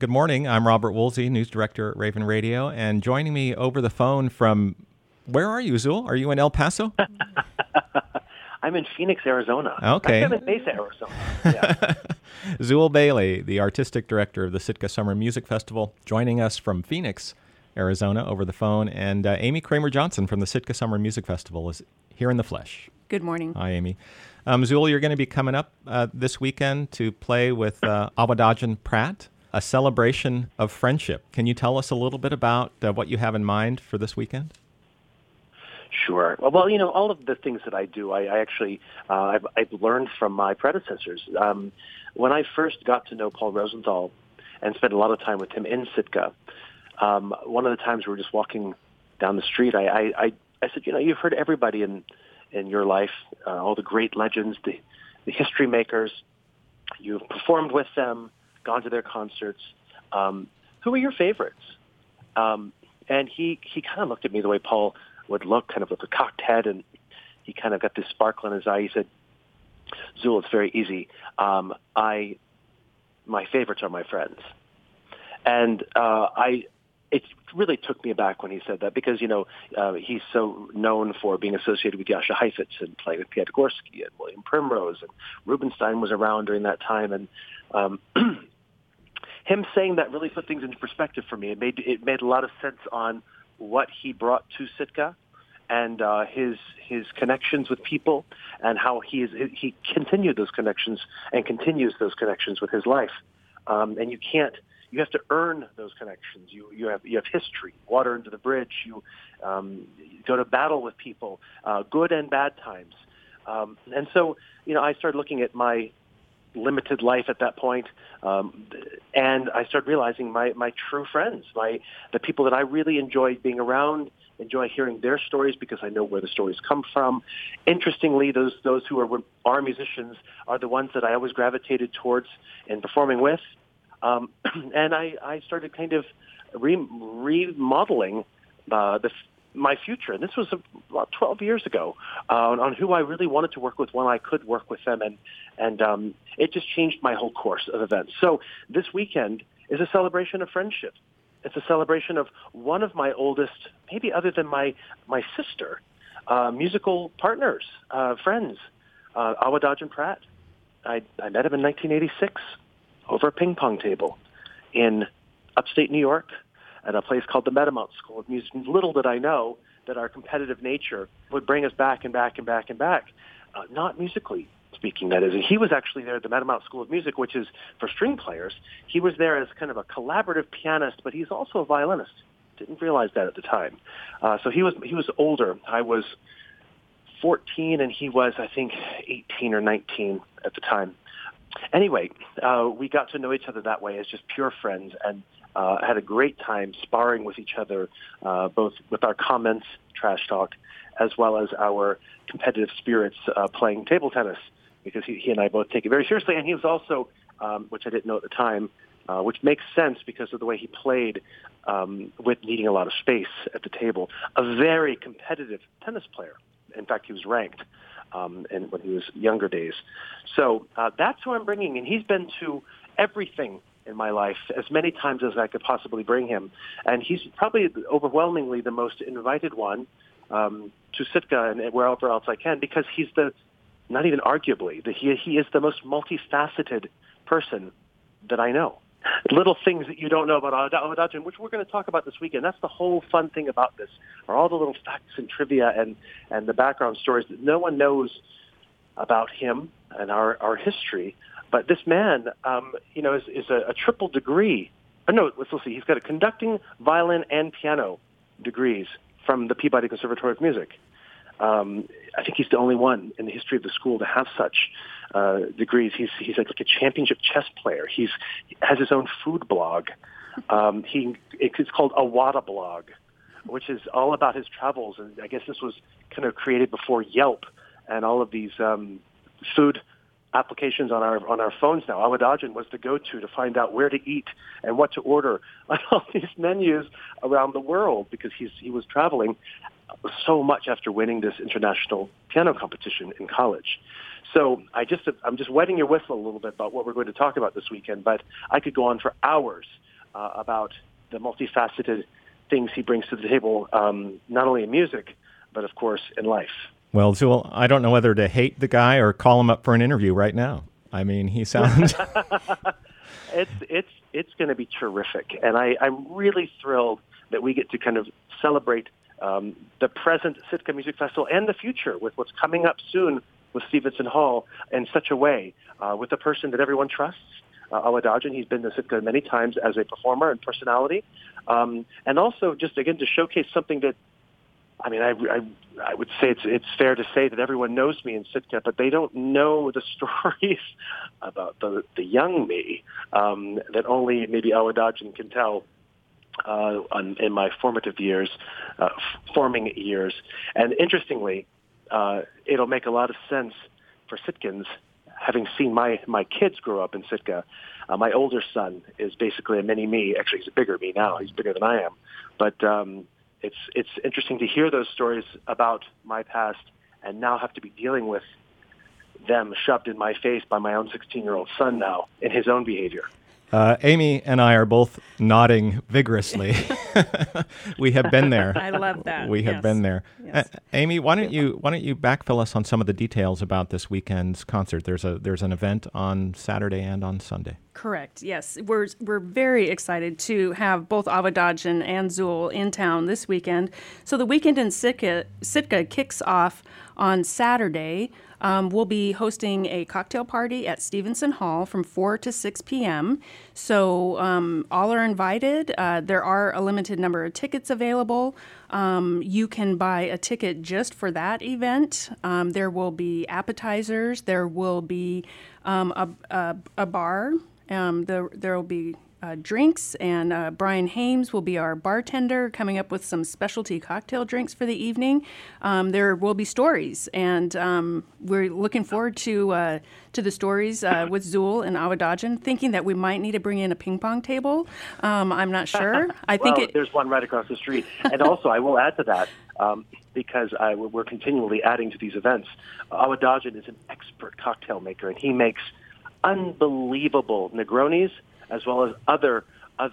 Good morning. I'm Robert Woolsey, news director at Raven Radio, and joining me over the phone from, where are you, Zul? Are you in El Paso? I'm in Phoenix, Arizona. Okay. I'm in Mesa, Arizona. Yeah. Zul Bailey, the artistic director of the Sitka Summer Music Festival, joining us from Phoenix, Arizona, over the phone, and Amy Kramer Johnson from the Sitka Summer Music Festival is here in the flesh. Good morning. Hi, Amy. Zul, you're going to be coming up this weekend to play with Awadagin Pratt, a celebration of friendship. Can you tell us a little bit about what you have in mind for this weekend? Sure. Well, you know, all of the things that I do, I've learned from my predecessors. When I first got to know Paul Rosenthal and spent a lot of time with him in Sitka, one of the times we were just walking down the street, I said, you know, you've heard everybody in your life, all the great legends, the history makers. You've performed with them, gone to their concerts. Who are your favorites? And he kind of looked at me the way Paul would look, kind of with a cocked head, and he kind of got this sparkle in his eye. He said, Zul, it's very easy. My favorites are my friends. And it really took me aback when he said that because, you know, he's so known for being associated with Jascha Heifetz and playing with Piatigorsky and William Primrose, and Rubinstein was around during that time. And him saying that really put things into perspective for me. It made a lot of sense on what he brought to Sitka and his connections with people, and how he continued those connections and continues those connections with his life. And you have to earn those connections. You have history, water under the bridge. You go to battle with people, good and bad times. And so, you know, I started looking at my limited life at that point, and I started realizing my true friends, the people that I really enjoy being around, enjoy hearing their stories because I know where the stories come from. Interestingly, those who are musicians are the ones that I always gravitated towards in performing with. And I started kind of remodeling my future. And this was about 12 years ago on who I really wanted to work with when I could work with them. And it just changed my whole course of events. So this weekend is a celebration of friendship. It's a celebration of one of my oldest, maybe other than my sister, musical partners, friends, Awadagin Pratt. I met him in 1986 over a ping pong table in upstate New York at a place called the Meadowmount School of Music. Little did I know that our competitive nature would bring us back and back and back and back. Not musically speaking, that is. He was actually there at the Meadowmount School of Music, which is for string players. He was there as kind of a collaborative pianist, but he's also a violinist. Didn't realize that at the time. So he was older. I was 14, and he was, I think, 18 or 19 at the time. Anyway, we got to know each other that way as just pure friends, and had a great time sparring with each other, both with our comments, trash talk, as well as our competitive spirits playing table tennis, because he and I both take it very seriously. And he was also, which I didn't know at the time, which makes sense because of the way he played with needing a lot of space at the table, a very competitive tennis player. In fact, he was ranked when he was younger days. So that's who I'm bringing, and he's been to everything in my life as many times as I could possibly bring him. And he's probably overwhelmingly the most invited one to Sitka and wherever else I can, because he's not even arguably, he is the most multifaceted person that I know. Little things that you don't know about Awadagin, which we're going to talk about this weekend. That's the whole fun thing about this, are all the little facts and trivia and the background stories that no one knows about him and our history. But this man, is a triple degree. No, let's see. He's got a conducting, violin, and piano degrees from the Peabody Conservatory of Music. I think he's the only one in the history of the school to have such degrees. He's like a championship chess player. He has his own food blog. It's called Awada Blog, which is all about his travels. And I guess this was kind of created before Yelp and all of these food applications on our phones now. Awadagin was the go-to to find out where to eat and what to order on all these menus around the world, because he was traveling so much after winning this international piano competition in college. So I'm just wetting your whistle a little bit about what we're going to talk about this weekend, but I could go on for hours about the multifaceted things he brings to the table, not only in music, but of course in life. Well, Zuul, I don't know whether to hate the guy or call him up for an interview right now. I mean, he sounds... It's going to be terrific, and I'm really thrilled that we get to kind of celebrate the present Sitka Music Festival and the future with what's coming up soon with Stevenson Hall in such a way, with a person that everyone trusts, Awa Dodgen. He's been to Sitka many times as a performer and personality, and also just, again, to showcase something that, I mean, I would say it's fair to say that everyone knows me in Sitka, but they don't know the stories about the young me that only maybe Awa Dodgen can tell in my formative years, forming years. And interestingly, it'll make a lot of sense for Sitkans, having seen my kids grow up in Sitka. My older son is basically a mini me. Actually, he's a bigger me now. He's bigger than I am. But it's interesting to hear those stories about my past and now have to be dealing with them shoved in my face by my own 16-year-old son now in his own behavior. Amy and I are both nodding vigorously. We have been there. I love that. We have been there. Yes. Amy, why don't you backfill us on some of the details about this weekend's concert? There's an event on Saturday and on Sunday. Correct. Yes, we're very excited to have both Awa Dodgen and Zuul in town this weekend. So the weekend in Sitka kicks off on Saturday. We'll be hosting a cocktail party at Stevenson Hall from 4 to 6 p.m. So all are invited. There are a limited number of tickets available. You can buy a ticket just for that event. There will be appetizers. There will be a bar. There will be drinks, and Brian Hames will be our bartender, coming up with some specialty cocktail drinks for the evening. There will be stories, and we're looking forward to the stories with Zuul and Awa Dodgen, thinking that we might need to bring in a ping pong table. I'm not sure. There's one right across the street. And also, I will add to that, because we're continually adding to these events. Awa Dodgen is an expert cocktail maker, and he makes unbelievable Negronis, as well as other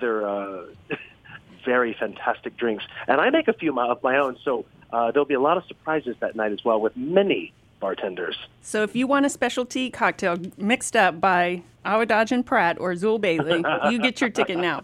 very fantastic drinks. And I make a few of my own, so there'll be a lot of surprises that night as well with many bartenders. So if you want a specialty cocktail mixed up by Awa Dodgen Pratt or Zuul Bailey, you get your ticket now.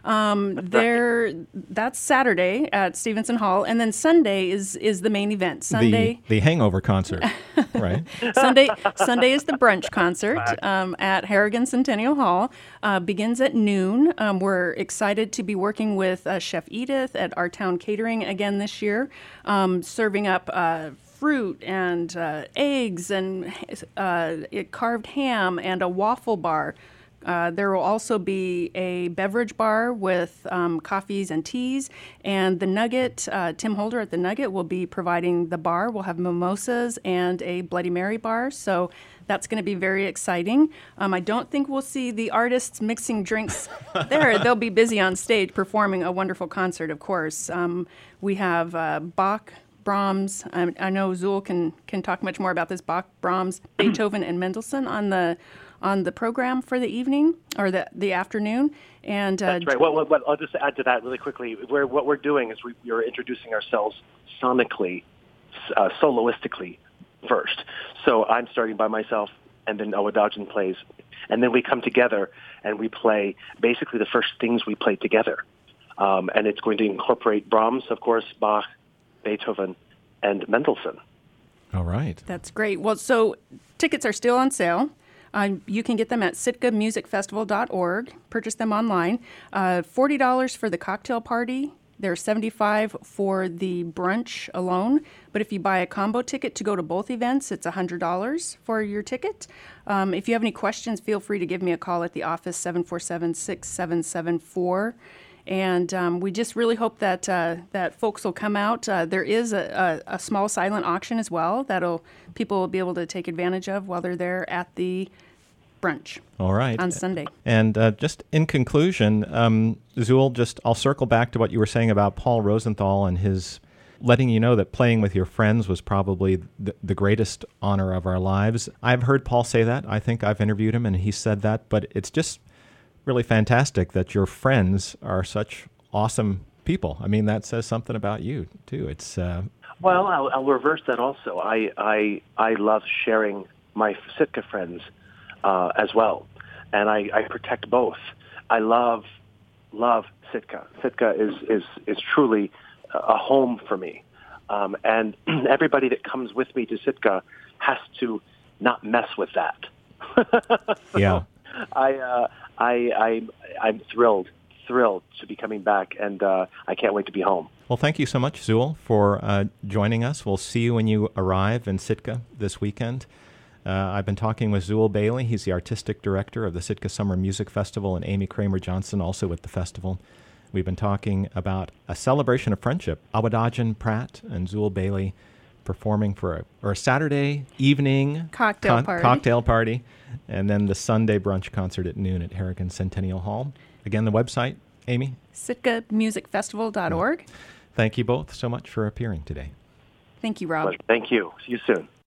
That's Saturday at Stevenson Hall, and then Sunday is the main event. Sunday, the Hangover concert, right? Sunday is the brunch concert at Harrigan Centennial Hall. Begins at noon. We're excited to be working with Chef Edith at Our Town Catering again this year, serving up fruit and eggs and carved ham and a waffle bar. There will also be a beverage bar with coffees and teas, and the Nugget, Tim Holder at the Nugget will be providing the bar. We'll have mimosas and a Bloody Mary bar, so that's going to be very exciting. I don't think we'll see the artists mixing drinks there. They'll be busy on stage performing a wonderful concert, of course. We have Bach, Brahms. I know Zuul can talk much more about this. Bach, Brahms, Beethoven, and Mendelssohn on the program for the evening or the afternoon. And that's right. Well, I'll just add to that really quickly. What we're doing is we're introducing ourselves sonically, soloistically first. So I'm starting by myself, and then Awa Dodgen plays, and then we come together and we play basically the first things we play together. And it's going to incorporate Brahms, of course, Bach, Beethoven, and Mendelssohn. All right. That's great. Well, so tickets are still on sale. You can get them at sitkamusicfestival.org. Purchase them online. $40 for the cocktail party. They're $75 for the brunch alone. But if you buy a combo ticket to go to both events, it's $100 for your ticket. If you have any questions, feel free to give me a call at the office, 747-6774. And we just really hope that that folks will come out. There is a small silent auction as well people will be able to take advantage of while they're there at the brunch. All right. On Sunday. And just in conclusion, Zuul, I'll circle back to what you were saying about Paul Rosenthal and his letting you know that playing with your friends was probably the greatest honor of our lives. I've heard Paul say that. I think I've interviewed him and he said that, but it's just really fantastic that your friends are such awesome people. I mean, that says something about you, too. It's Well, I'll reverse that also. I love sharing my Sitka friends as well, and I protect both. I love Sitka. Sitka is truly a home for me, and everybody that comes with me to Sitka has to not mess with that. So yeah. I'm thrilled to be coming back, and I can't wait to be home. Well, thank you so much, Zool, for joining us. We'll see you when you arrive in Sitka this weekend. I've been talking with Zool Bailey. He's the artistic director of the Sitka Summer Music Festival, and Amy Kramer Johnson, also with the festival. We've been talking about a celebration of friendship. Awadagin Pratt and Zool Bailey performing for a Saturday evening cocktail party, and then the Sunday brunch concert at noon at Harrigan Centennial Hall. Again, the website, Amy? SitkaMusicFestival.org. Thank you both so much for appearing today. Thank you, Rob. Thank you. See you soon.